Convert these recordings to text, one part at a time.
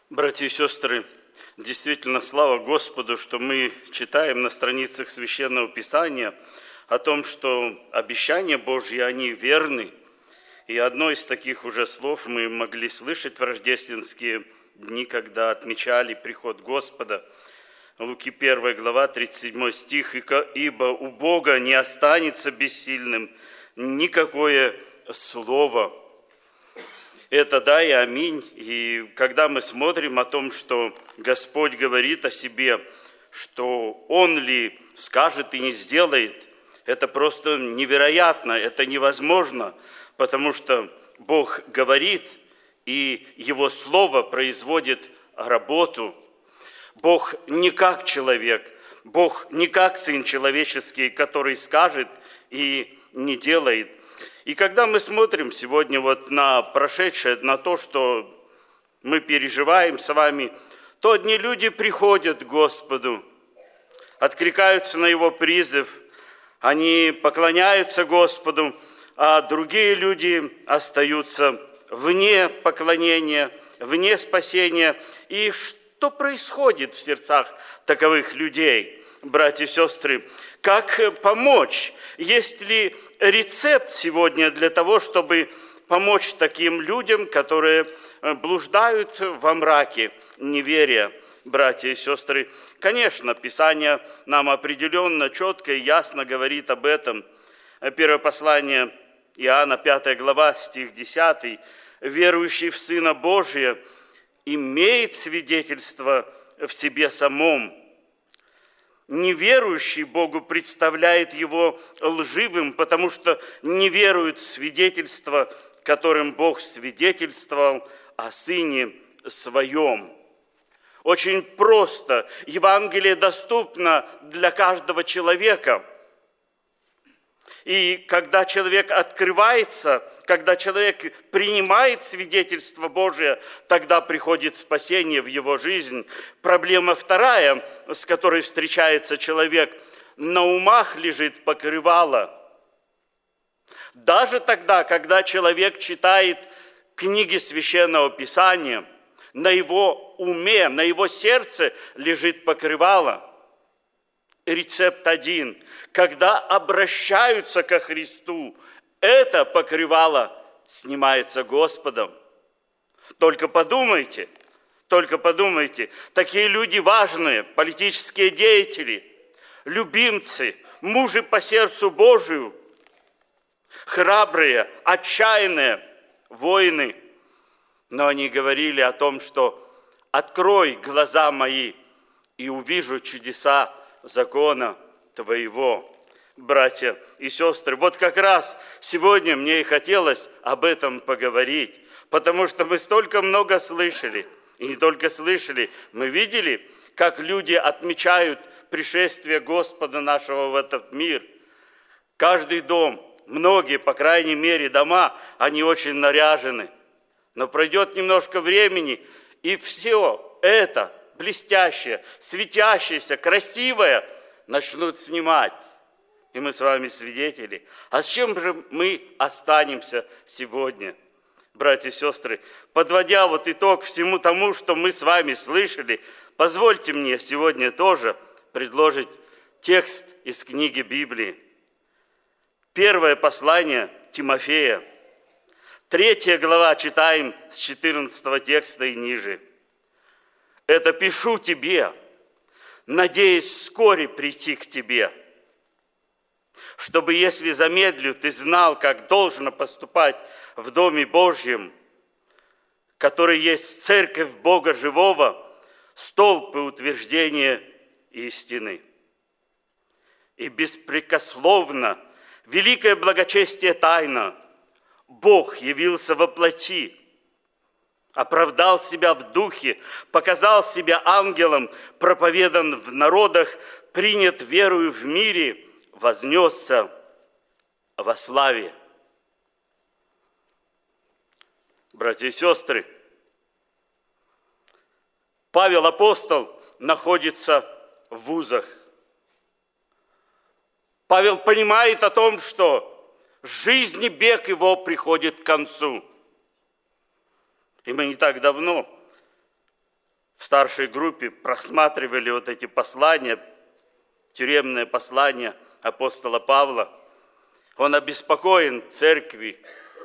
Братья и сестры, действительно, слава Господу, что мы читаем на страницах Священного Писания о том, что обещания Божьи, они верны. И одно из таких уже слов мы могли слышать в рождественские дни, когда отмечали приход Господа. Луки 1 глава, 37 стих. «Ибо у Бога не останется бессильным никакое слово». Это да и аминь. И когда мы смотрим о том, что Господь говорит о себе, что Он ли скажет и не сделает, это просто невероятно, это невозможно, потому что Бог говорит, и Его Слово производит работу. Бог не как человек, Бог не как Сын человеческий, который скажет и не делает. И когда мы смотрим сегодня вот на прошедшее, на то, что мы переживаем с вами, то одни люди приходят к Господу, откликаются на Его призыв, они поклоняются Господу, а другие люди остаются вне поклонения, вне спасения. И что происходит в сердцах таковых людей, братья и сестры? Как помочь? Есть ли рецепт сегодня для того, чтобы помочь таким людям, которые блуждают во мраке неверия, братья и сестры? Конечно, Писание нам определенно, четко и ясно говорит об этом. Первое послание Иоанна, 5 глава, стих 10. «Верующий в Сына Божия имеет свидетельство в себе самом. Неверующий Богу представляет его лживым, потому что не верует в свидетельство, которым Бог свидетельствовал о Сыне Своем». Очень просто. Евангелие доступно для каждого человека. И когда человек открывается, когда человек принимает свидетельство Божие, тогда приходит спасение в его жизнь. Проблема вторая, с которой встречается человек: на умах лежит покрывало. Даже тогда, когда человек читает книги Священного Писания, на его уме, на его сердце лежит покрывало. Рецепт один. Когда обращаются ко Христу, это покрывало снимается Господом. Только подумайте, такие люди важные, политические деятели, любимцы, мужи по сердцу Божию, храбрые, отчаянные воины. Но они говорили о том, что «открой глаза мои и увижу чудеса закона Твоего». Братья и сестры, вот как раз сегодня мне и хотелось об этом поговорить, потому что мы столько много слышали, и не только слышали, мы видели, как люди отмечают пришествие Господа нашего в этот мир. Каждый дом, многие, по крайней мере, дома, они очень наряжены. Но пройдет немножко времени, и все это блестящее, светящееся, красивое начнут снимать. И мы с вами свидетели. А с чем же мы останемся сегодня, братья и сестры? Подводя вот итог всему тому, что мы с вами слышали, позвольте мне сегодня тоже предложить текст из книги Библии. Первое послание Тимофея, 3 глава, читаем с 14 текста и ниже. «Это пишу тебе, надеясь вскоре прийти к тебе, чтобы, если замедлю, ты знал, как должно поступать в Доме Божьем, который есть церковь Бога живого, столб и утверждение истины. И беспрекословно, великое благочестие тайна, Бог явился во плоти, оправдал себя в духе, показал себя ангелом, проповедан в народах, принят верою в мире, вознесся во славе». Братья и сестры, Павел апостол находится в вузах. Павел понимает о том, что жизнь и бег его приходит к концу. И мы не так давно в старшей группе просматривали вот эти послания, тюремное послание апостола Павла. Он обеспокоен церкви.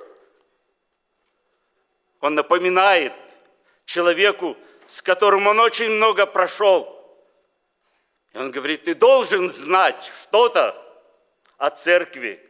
Он напоминает человеку, с которым он очень много прошел. И он говорит: ты должен знать что-то о церкви.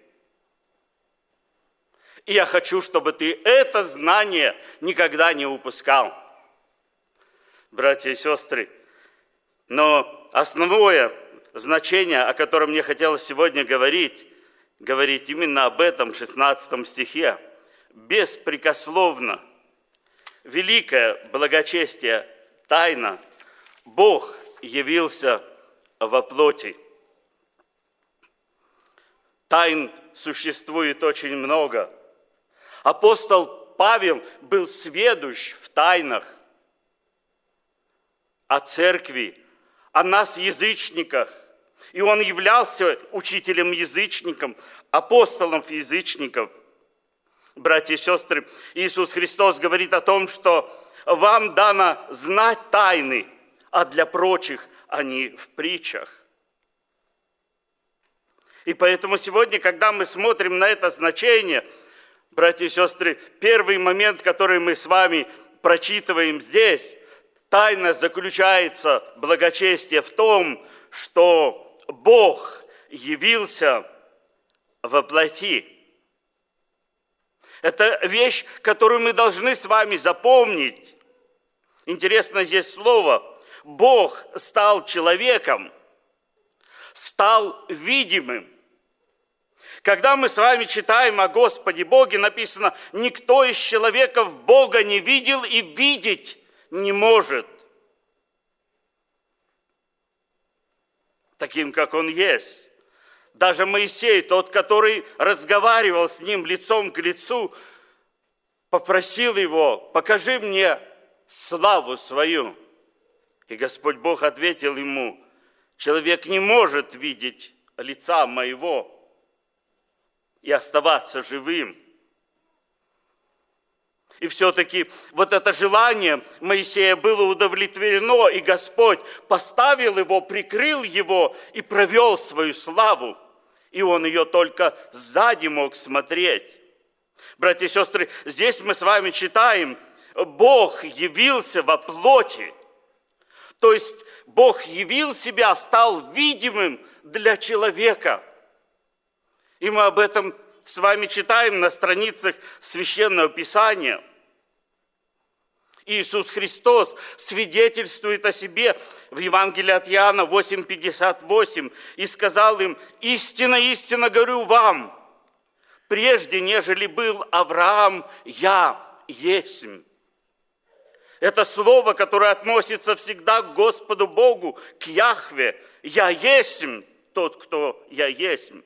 И я хочу, чтобы ты это знание никогда не упускал. Братья и сестры, но основное значение, о котором мне хотелось сегодня говорить именно об этом 16 стихе. Беспрекословно, великое благочестие, тайна, Бог явился во плоти. Тайн существует очень много. Апостол Павел был сведущ в тайнах о церкви, о нас, язычниках. И он являлся учителем-язычником, апостолом язычников. Братья и сестры, Иисус Христос говорит о том, что вам дано знать тайны, а для прочих они в притчах. И поэтому сегодня, когда мы смотрим на это значение, братья и сестры, первый момент, который мы с вами прочитываем здесь, тайна заключается, благочестие, в том, что Бог явился во плоти. Это вещь, которую мы должны с вами запомнить. Интересно здесь слово. Бог стал человеком, стал видимым. Когда мы с вами читаем о Господе Боге, написано: никто из человеков Бога не видел и видеть не может таким, как Он есть. Даже Моисей, тот, который разговаривал с Ним лицом к лицу, попросил Его: покажи мне славу свою. И Господь Бог ответил ему: человек не может видеть лица моего и оставаться живым. И все-таки вот это желание Моисея было удовлетворено, и Господь поставил его, прикрыл его и провел свою славу. И он ее только сзади мог смотреть. Братья и сестры, здесь мы с вами читаем: Бог явился во плоти. То есть Бог явил себя, стал видимым для человека. И мы об этом с вами читаем на страницах Священного Писания. Иисус Христос свидетельствует о себе в Евангелии от Иоанна 8:58 и сказал им: истинно, истинно говорю вам, прежде нежели был Авраам, я есмь. Это слово, которое относится всегда к Господу Богу, к Яхве. Я есмь тот, кто я есмь.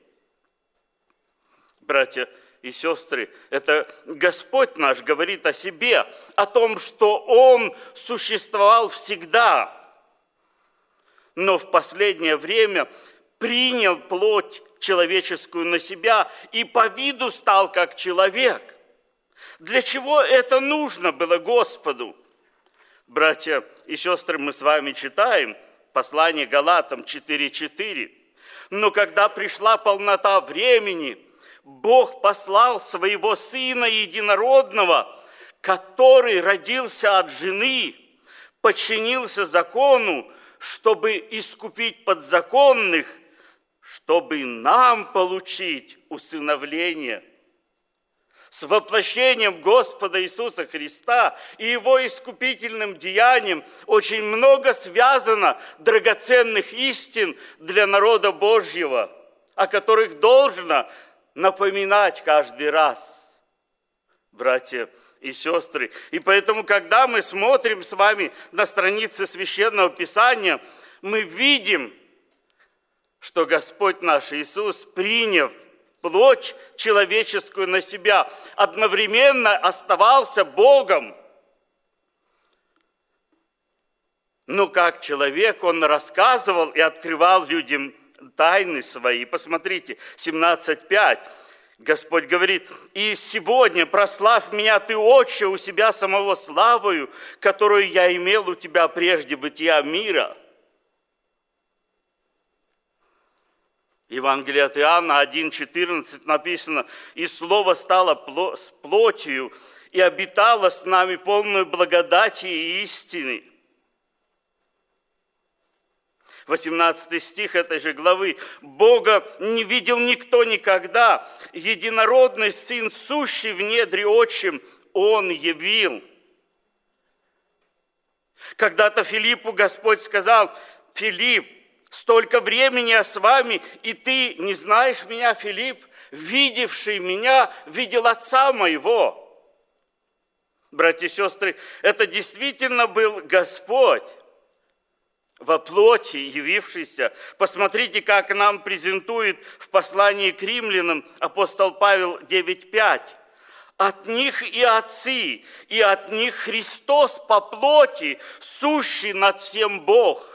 Братья и сестры, это Господь наш говорит о себе, о том, что Он существовал всегда, но в последнее время принял плоть человеческую на себя и по виду стал как человек. Для чего это нужно было Господу? Братья и сестры, мы с вами читаем послание Галатам 4:4. Но когда пришла полнота времени, Бог послал своего Сына Единородного, который родился от жены, подчинился закону, чтобы искупить подзаконных, чтобы нам получить усыновление. С воплощением Господа Иисуса Христа и Его искупительным деянием очень много связано драгоценных истин для народа Божьего, о которых должно напоминать каждый раз, братья и сестры. И поэтому, когда мы смотрим с вами на страницы Священного Писания, мы видим, что Господь наш Иисус, приняв плоть человеческую на себя, одновременно оставался Богом. Но как человек Он рассказывал и открывал людям тайны свои. Посмотрите, 17:5. Господь говорит: «И сегодня прославь меня Ты, Отче, у себя самого славою, которую я имел у Тебя прежде бытия мира». Евангелие от Иоанна 1,14 написано: «И Слово стало с плотью, и обитало с нами полную благодати и истины». 18 стих этой же главы: «Бога не видел никто никогда, единородный Сын, сущий в недре Отчим, Он явил». Когда-то Филиппу Господь сказал: «Филипп, столько времени я с вами, и ты не знаешь меня, Филипп? Видевший меня, видел Отца моего». Братья и сестры, это действительно был Господь во плоти явившийся. Посмотрите, как нам презентует в послании к римлянам апостол Павел 9:5. «От них и отцы, и от них Христос по плоти, сущий над всем Бог».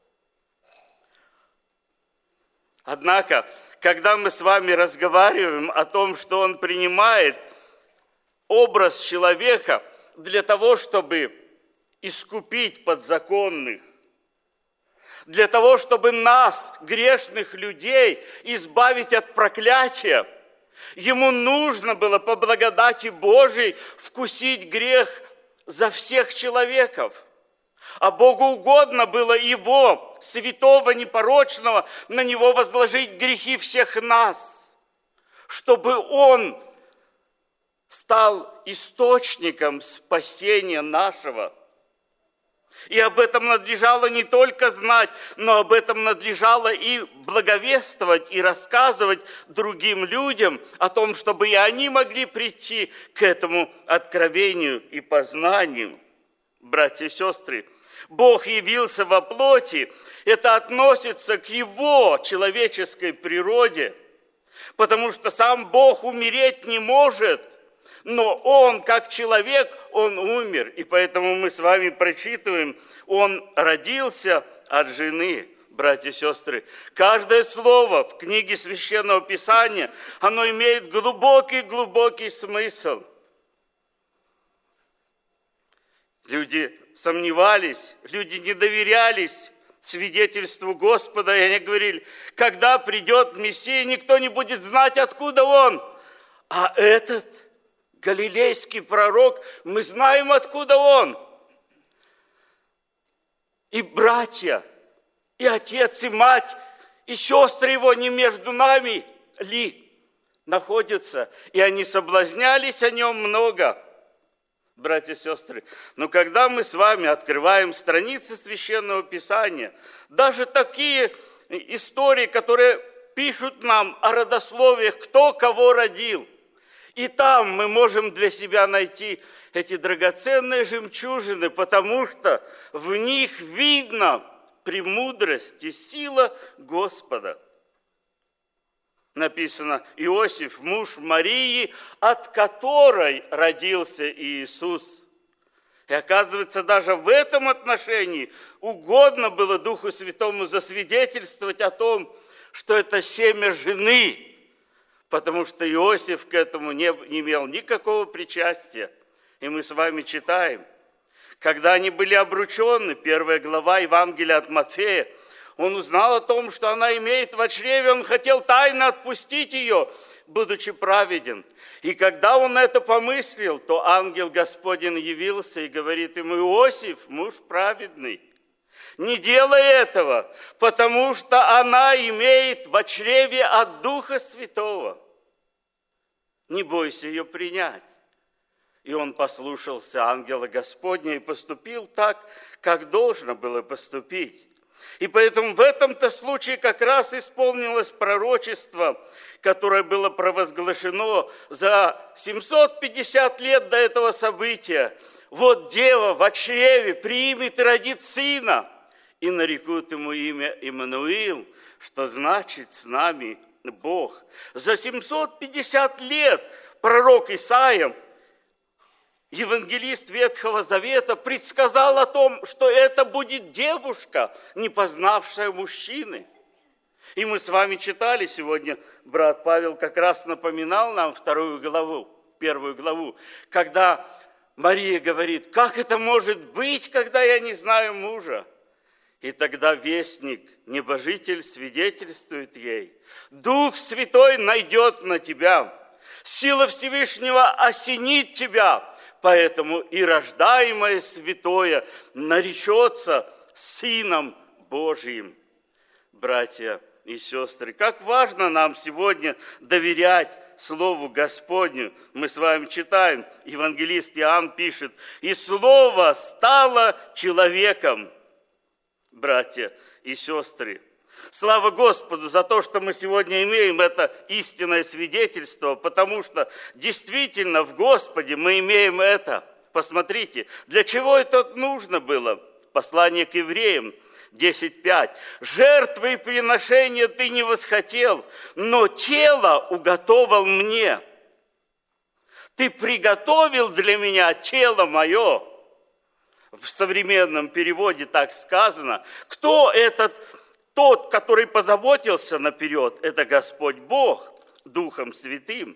Однако, когда мы с вами разговариваем о том, что Он принимает образ человека для того, чтобы искупить подзаконных, для того, чтобы нас, грешных людей, избавить от проклятия, Ему нужно было по благодати Божией вкусить грех за всех человеков. А Богу угодно было Его, святого, непорочного, на Него возложить грехи всех нас, чтобы Он стал источником спасения нашего. И об этом надлежало не только знать, но об этом надлежало и благовествовать, и рассказывать другим людям о том, чтобы и они могли прийти к этому откровению и познанию. Братья и сестры, Бог явился во плоти, это относится к Его человеческой природе, потому что сам Бог умереть не может, но Он, как человек, Он умер. И поэтому мы с вами прочитываем: Он родился от жены. Братья и сестры, каждое слово в книге Священного Писания, оно имеет глубокий смысл. Люди сомневались, люди не доверялись свидетельству Господа, и они говорили: когда придет Мессия, никто не будет знать, откуда Он. А этот галилейский пророк, мы знаем, откуда он. И братья, и отец, и мать, и сестры его не между нами ли находятся? И они соблазнялись о нем много. Братья и сестры, но когда мы с вами открываем страницы Священного Писания, даже такие истории, которые пишут нам о родословиях, кто кого родил, и там мы можем для себя найти эти драгоценные жемчужины, потому что в них видно премудрость и сила Господа. Написано: Иосиф, муж Марии, от которой родился Иисус. И оказывается, даже в этом отношении угодно было Духу Святому засвидетельствовать о том, что это семя жены, потому что Иосиф к этому не имел никакого причастия. И мы с вами читаем, когда они были обручены, 1 глава Евангелия от Матфея, он узнал о том, что она имеет в чреве, он хотел тайно отпустить ее, будучи праведен. И когда он это помыслил, то ангел Господень явился и говорит ему: Иосиф, муж праведный, не делай этого, потому что она имеет в чреве от Духа Святого. Не бойся ее принять. И он послушался ангела Господня и поступил так, как должно было поступить. И поэтому в этом-то случае как раз исполнилось пророчество, которое было провозглашено за 750 лет до этого события. Вот дева в чреве примет и родит сына, и нарекут ему имя Иммануил, что значит «с нами Бог». За 750 лет пророк Исаия, евангелист Ветхого Завета, предсказал о том, что это будет девушка, не познавшая мужчины. И мы с вами читали сегодня, брат Павел как раз напоминал нам первую главу, когда Мария говорит: как это может быть, когда я не знаю мужа? И тогда вестник, небожитель, свидетельствует ей: Дух Святой найдет на тебя, сила Всевышнего осенит тебя, поэтому и рождаемое святое наречется Сыном Божиим. Братья и сестры, как важно нам сегодня доверять Слову Господню. Мы с вами читаем, евангелист Иоанн пишет: «И Слово стало человеком». Братья и сестры, слава Господу за то, что мы сегодня имеем это истинное свидетельство, потому что действительно в Господе мы имеем это. Посмотрите, для чего это нужно было? Послание к евреям 10:5. «Жертвы и приношения ты не восхотел, но тело уготовал мне. Ты приготовил для меня тело мое». В современном переводе так сказано. Кто этот, тот, который позаботился наперед? Это Господь Бог, Духом Святым.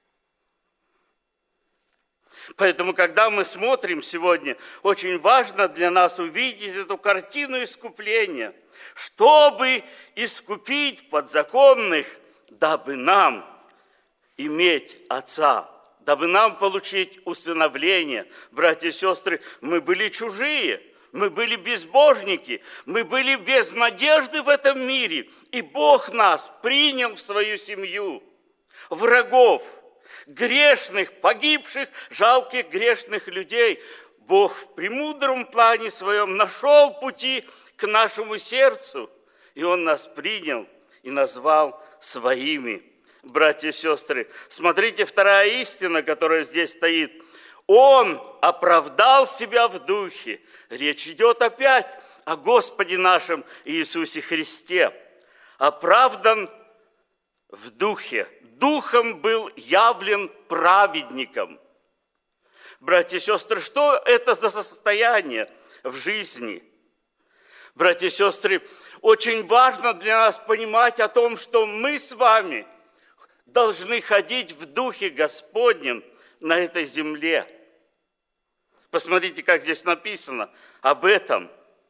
Поэтому, когда мы смотрим сегодня, очень важно для нас увидеть эту картину искупления, чтобы искупить подзаконных, дабы нам иметь Отца, дабы нам получить усыновление. Братья и сестры, мы были чужие, мы были безбожники, мы были без надежды в этом мире, и Бог нас принял в свою семью, врагов, грешных, погибших, жалких грешных людей. Бог в премудром плане своем нашел пути к нашему сердцу, и Он нас принял и назвал своими. Братья и сестры, смотрите, вторая истина, которая здесь стоит. Он оправдал себя в духе. Речь идет опять о Господе нашем Иисусе Христе. Оправдан в духе. Духом был явлен праведником. Братья и сестры, что это за состояние в жизни? Братья и сестры, очень важно для нас понимать о том, что мы с вами должны ходить в Духе Господнем на этой земле. Посмотрите, как здесь написано об этом.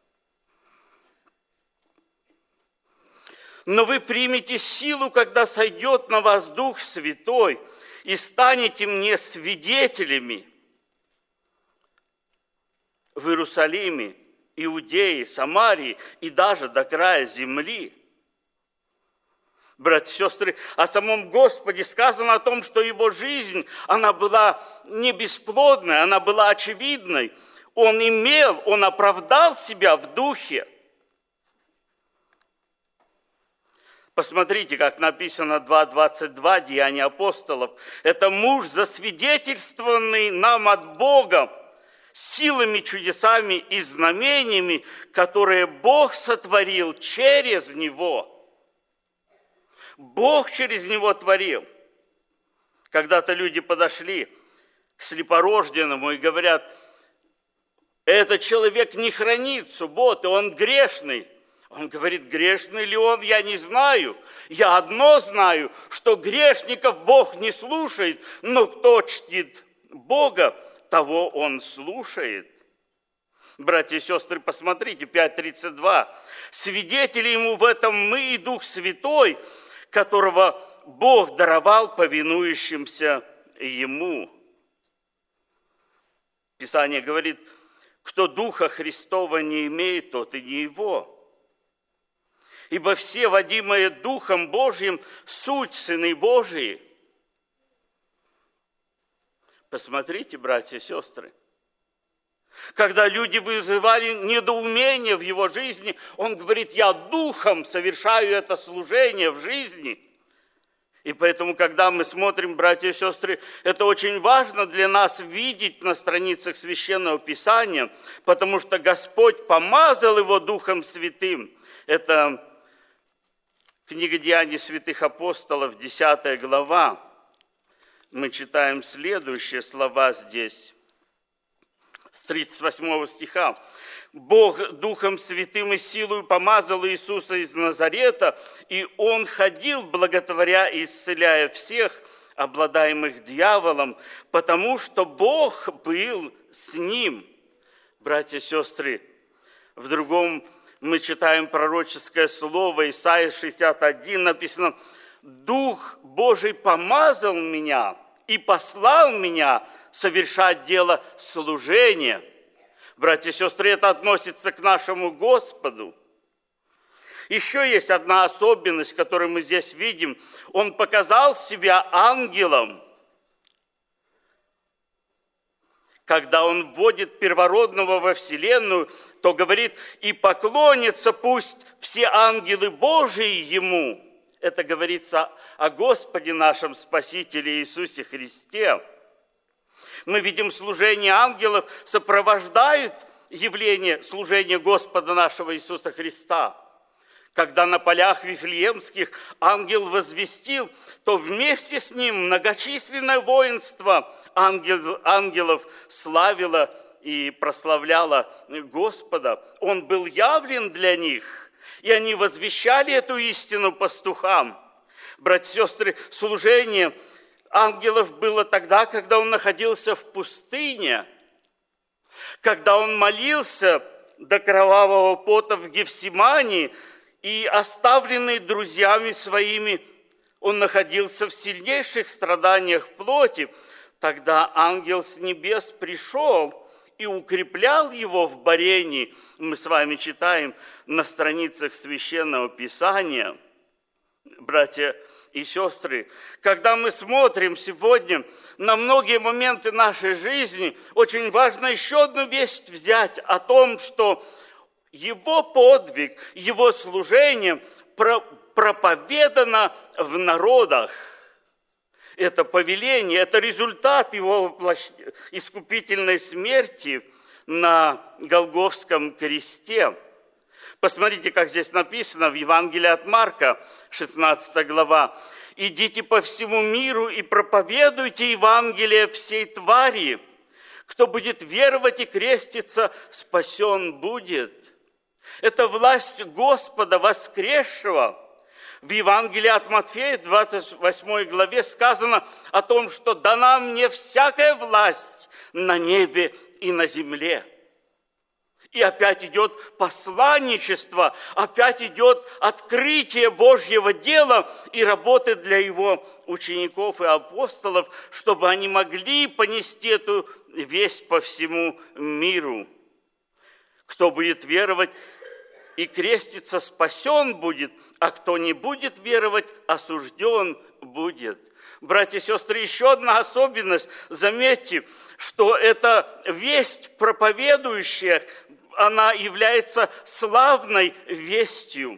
«Но вы примете силу, когда сойдет на вас Дух Святой, и станете мне свидетелями в Иерусалиме, Иудее, Самарии и даже до края земли». Братья и сестры, о самом Господе сказано о том, что Его жизнь, она была не бесплодной, она была очевидной. Он оправдал себя в духе. Посмотрите, как написано 2:22, Деяния апостолов. Это муж, засвидетельствованный нам от Бога, силами, чудесами и знамениями, которые Бог сотворил через Него. Бог через него творил. Когда-то люди подошли к слепорожденному и говорят: этот человек не хранит субботы, он грешный. Он говорит: грешный ли он, я не знаю. Я одно знаю, что грешников Бог не слушает, но кто чтит Бога, того он слушает. Братья и сестры, посмотрите, 5:32. Свидетели ему в этом мы и Дух Святой, которого Бог даровал повинующимся Ему. Писание говорит: кто Духа Христова не имеет, тот и не Его. Ибо все, водимые Духом Божьим, суть сыны Божии. Посмотрите, братья и сестры. Когда люди вызывали недоумение в его жизни, он говорит: я духом совершаю это служение в жизни. И поэтому, когда мы смотрим, братья и сестры, это очень важно для нас видеть на страницах Священного Писания, потому что Господь помазал его Духом Святым. Это книга Деяний святых апостолов, 10 глава. Мы читаем следующие слова здесь. с 38 стиха. «Бог Духом Святым и силою помазал Иисуса из Назарета, и Он ходил, благотворя и исцеляя всех, обладаемых дьяволом, потому что Бог был с Ним». Братья и сестры, в другом мы читаем пророческое слово, Исайя 61, написано: «Дух Божий помазал меня и послал меня совершать дело служения». Братья и сестры, это относится к нашему Господу. Еще есть одна особенность, которую мы здесь видим. Он показал себя ангелом. Когда Он вводит первородного во вселенную, то говорит: «И поклонятся пусть все ангелы Божии Ему». Это говорится о Господе нашем Спасителе Иисусе Христе. Мы видим, служение ангелов сопровождает явление служения Господа нашего Иисуса Христа. Когда на полях Вифлеемских ангел возвестил, то вместе с ним многочисленное воинство ангелов славило и прославляло Господа. Он был явлен для них, и они возвещали эту истину пастухам. Братья и сестры, служение ангелов было тогда, когда он находился в пустыне, когда он молился до кровавого пота в Гефсимании, и оставленный друзьями своими, он находился в сильнейших страданиях плоти. Тогда ангел с небес пришел и укреплял его в борении. Мы с вами читаем на страницах Священного Писания. Братья и сестры, когда мы смотрим сегодня на многие моменты нашей жизни, очень важно еще одну весть взять о том, что Его подвиг, Его служение проповедано в народах. Это повеление, это результат Его искупительной смерти на Голгофском кресте. Посмотрите, как здесь написано в Евангелии от Марка, 16 глава. «Идите по всему миру и проповедуйте Евангелие всей твари. Кто будет веровать и креститься, спасен будет». Это власть Господа воскресшего. В Евангелии от Матфея, 28 главе, сказано о том, что дана мне всякая власть на небе и на земле. И опять идет посланничество, опять идет открытие Божьего дела и работы для Его учеников и апостолов, чтобы они могли понести эту весть по всему миру. Кто будет веровать и креститься, спасен будет, а кто не будет веровать, осужден будет. Братья и сестры, еще одна особенность. Заметьте, что эта весть проповедующая, она является славной вестью.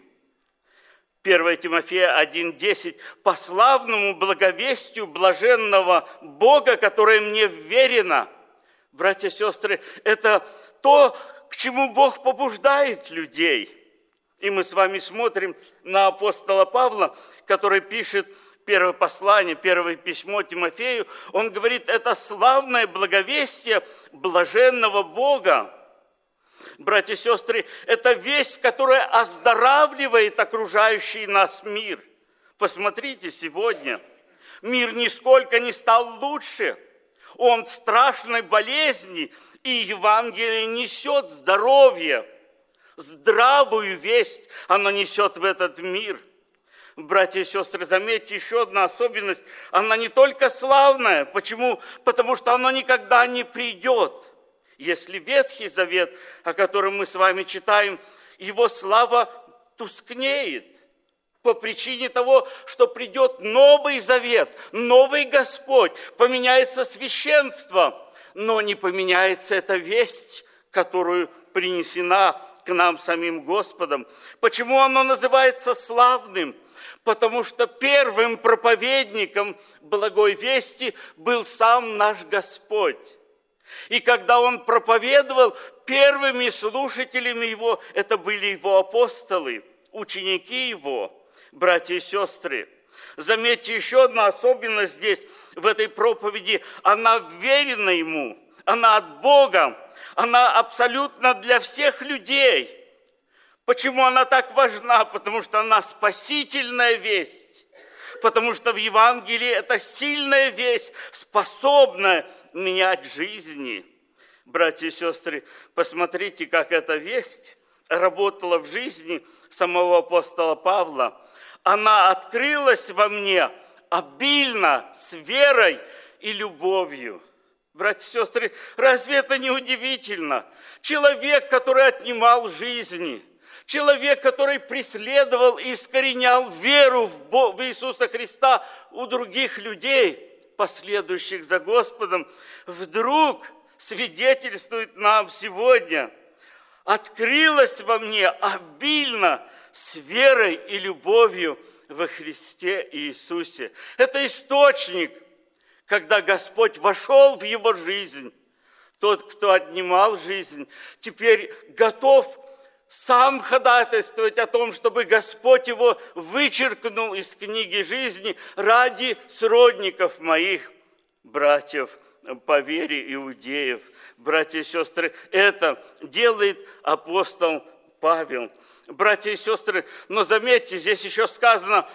1 Тимофея 1:10. «По славному благовестию блаженного Бога, которое мне вверено». Братья и сестры, это то, к чему Бог побуждает людей. И мы с вами смотрим на апостола Павла, который пишет первое послание, первое письмо Тимофею. Он говорит: это славное благовестие блаженного Бога. Братья и сестры, это весть, которая оздоравливает окружающий нас мир. Посмотрите, сегодня мир нисколько не стал лучше. Он в страшной болезни, и Евангелие несет здоровье, здравую весть оно несет в этот мир. Братья и сестры, заметьте, еще одна особенность. Она не только славная. Почему? Потому что она никогда не придет. Если Ветхий Завет, о котором мы с вами читаем, его слава тускнеет по причине того, что придет Новый Завет, новый Господь, поменяется священство, но не поменяется эта весть, которую принесена к нам самим Господом. Почему оно называется славным? Потому что первым проповедником благой вести был сам наш Господь. И когда Он проповедовал, первыми слушателями Его это были Его апостолы, ученики Его, братья и сестры. Заметьте, еще одна особенность здесь, в этой проповеди, она вверена Ему. она от Бога, она абсолютно для всех людей. Почему она так важна? Потому что она спасительная весть. Потому что в Евангелии это сильная весть, способная менять жизни. Братья и сестры, посмотрите, как эта весть работала в жизни самого апостола Павла. Она открылась во мне обильно, с верой и любовью. Братья и сестры, разве это не удивительно? Человек, который отнимал жизни, человек, который преследовал и искоренял веру в Иисуса Христа у других людей, последующих за Господом, вдруг свидетельствует нам сегодня: открылось во мне обильно с верой и любовью во Христе Иисусе. Это источник, когда Господь вошел в его жизнь. Тот, кто отнимал жизнь, теперь готов сам ходатайствовать о том, чтобы Господь его вычеркнул из книги жизни ради сродников моих, братьев по вере иудеев. Братья и сестры, это делает апостол Павел. Братья и сестры, но заметьте, здесь еще сказано: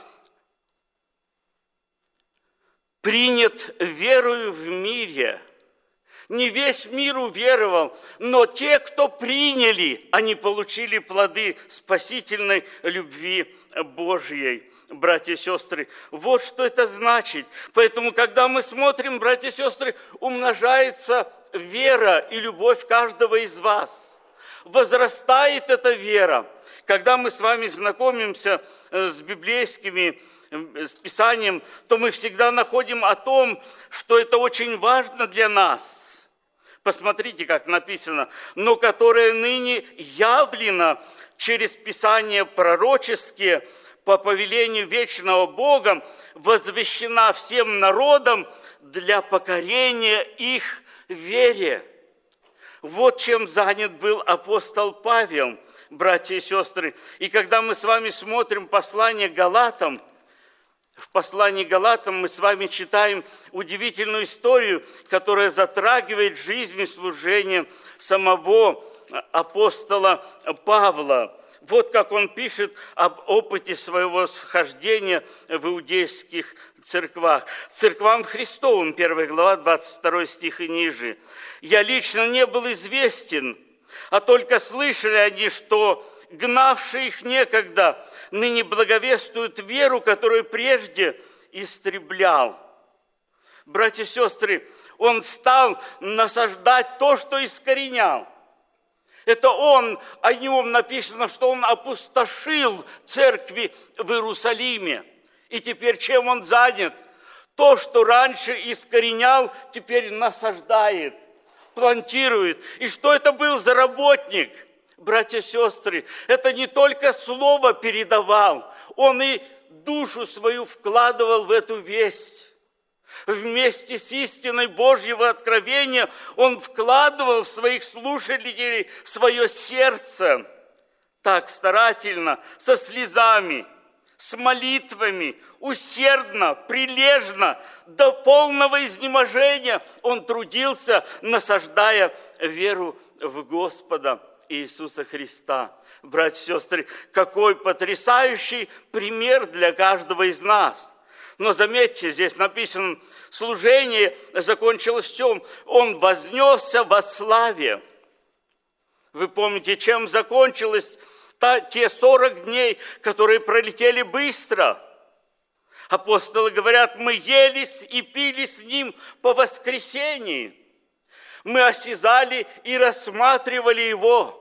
принят верою в мире. Не весь мир уверовал, но те, кто приняли, они получили плоды спасительной любви Божьей. Братья и сестры, вот что это значит. Поэтому, когда мы смотрим, братья и сестры, умножается вера и любовь каждого из вас. Возрастает эта вера. Когда мы с вами знакомимся с библейскими, с Писанием, то мы всегда находим о том, что это очень важно для нас. Посмотрите, как написано: но которое ныне явлено через Писания пророческие, по повелению вечного Бога, возвещена всем народам для покорения их вере. Вот чем занят был апостол Павел, братья и сестры. И когда мы с вами смотрим послание Галатам, в послании Галатам мы с вами читаем удивительную историю, которая затрагивает жизнь и служение самого апостола Павла. Вот как он пишет об опыте своего схождения в иудейских церквах. Церквам Христовым, 1 глава, 22 стих и ниже. «Я лично не был известен, а только слышали они, что гнавшие их некогда ныне благовествуют веру, которую прежде истреблял». Братья и сестры, он стал насаждать то, что искоренял. Это он, о нем написано, что он опустошил церкви в Иерусалиме. И теперь чем он занят? То, что раньше искоренял, теперь насаждает, плантирует. И что это был за работник? Братья и сестры, это не только слово передавал, он и душу свою вкладывал в эту весть. Вместе с истиной Божьего откровения он вкладывал в своих слушателей свое сердце так старательно, со слезами, с молитвами, усердно, прилежно, до полного изнеможения он трудился, насаждая веру в Господа Иисуса Христа. Братья и сестры, какой потрясающий пример для каждого из нас. Но заметьте, здесь написано, служение закончилось в чем? Он вознесся во славе. Вы помните, чем закончилось те 40 дней, которые пролетели быстро? Апостолы говорят, мы ели и пили с ним по воскресении. Мы осязали и рассматривали его.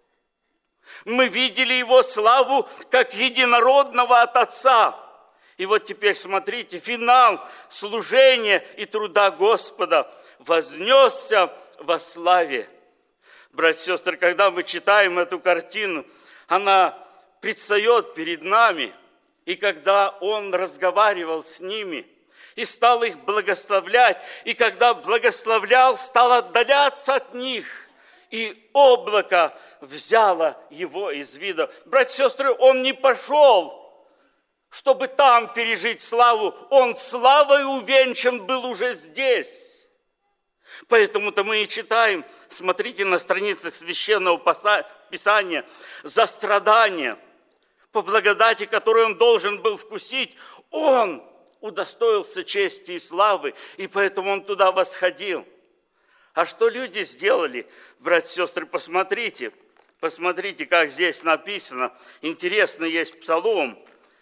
Мы видели его славу, как единородного от Отца. И вот теперь смотрите, финал служения и труда Господа: вознесся во славе. Братья и сестры, когда мы читаем эту картину, она предстает перед нами. И когда он разговаривал с ними и стал их благословлять, и когда благословлял, стал отдаляться от них, и облако взяло его из вида. Братья и сестры, он не пошел, чтобы там пережить славу, он славой увенчан был уже здесь. Поэтому-то мы и читаем, смотрите на страницах Священного Писания, за страдания, по благодати, которую он должен был вкусить, он удостоился чести и славы, и поэтому он туда восходил. А что люди сделали, братья и сестры, посмотрите, как здесь написано. Интересно, есть псалом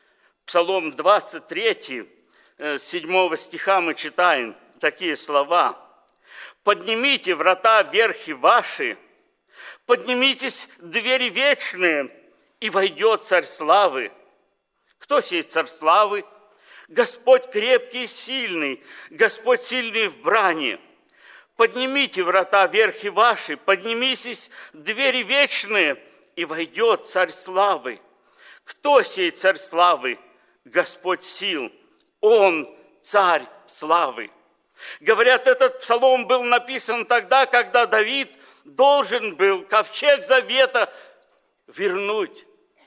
23, 7 стиха мы читаем такие слова. «Поднимите врата верхи ваши, поднимитесь двери вечные, и войдет Царь славы». Кто сей Царь славы? Господь крепкий и сильный, Господь сильный в брани. Поднимите врата верхи ваши, поднимитесь двери вечные, и войдет Царь славы. Кто сей Царь славы? Господь сил, Он Царь славы. Говорят, этот псалом был написан тогда, когда Давид должен был ковчег завета вернуть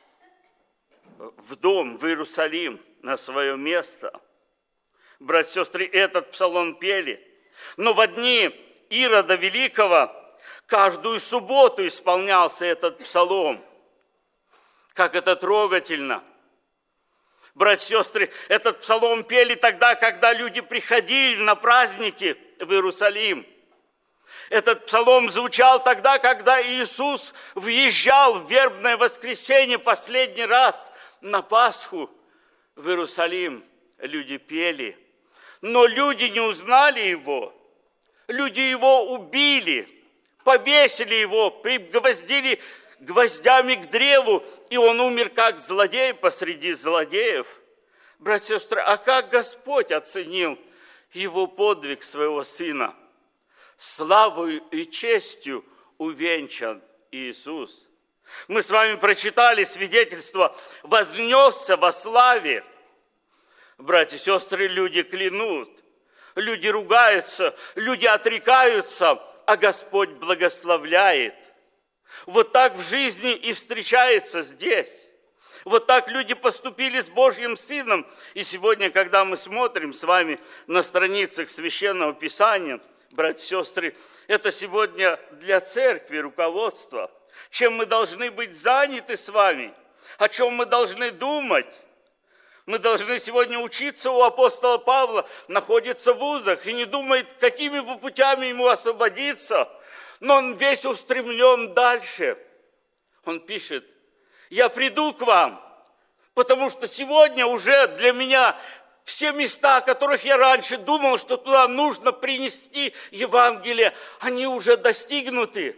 в дом, в Иерусалим, на свое место. Братья и сестры, этот псалом пели. Но в дни Ирода Великого каждую субботу исполнялся этот псалом. Как это трогательно. Братья и сестры, этот псалом пели тогда, когда люди приходили на праздники в Иерусалим. Этот псалом звучал тогда, когда Иисус въезжал в вербное воскресенье последний раз на Пасху в Иерусалим. Люди пели, но люди не узнали Его. Люди Его убили, повесили Его, пригвоздили гвоздями к древу, и Он умер как злодей посреди злодеев. Братья и сестры, а как Господь оценил Его подвиг Своего Сына? Славою и честью увенчан Иисус. Мы с вами прочитали свидетельство «вознесся во славе». Братья и сестры, люди клянут, люди ругаются, люди отрекаются, а Господь благословляет. Вот так в жизни и встречается здесь. Вот так люди поступили с Божьим Сыном. И сегодня, когда мы смотрим с вами на страницах Священного Писания, братья и сестры, это сегодня для церкви руководство. Чем мы должны быть заняты с вами, о чем мы должны думать. Мы должны сегодня учиться у апостола Павла, находится в вузах и не думает, какими бы путями ему освободиться, но он весь устремлен дальше. Он пишет: «Я приду к вам, потому что сегодня уже для меня все места, о которых я раньше думал, что туда нужно принести Евангелие, они уже достигнуты.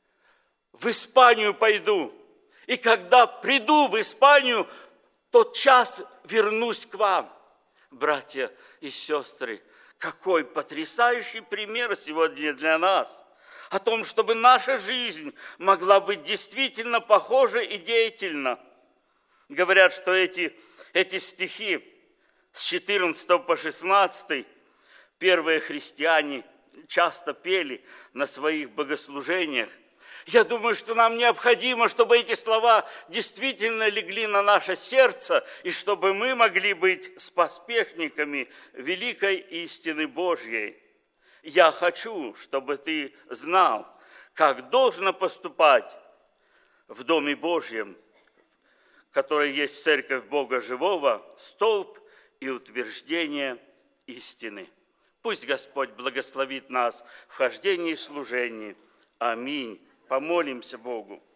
В Испанию пойду, и когда приду в Испанию, тот час вернусь к вам». Братья и сестры, какой потрясающий пример сегодня для нас о том, чтобы наша жизнь могла быть действительно похожа и деятельна. Говорят, что эти стихи с 14 по 16 первые христиане часто пели на своих богослужениях. Я думаю, что нам необходимо, чтобы эти слова действительно легли на наше сердце, и чтобы мы могли быть споспешниками великой истины Божьей. Я хочу, чтобы ты знал, как должно поступать в Доме Божьем, который есть Церковь Бога Живого, столб и утверждение истины. Пусть Господь благословит нас в хождении и служении. Аминь. Помолимся Богу.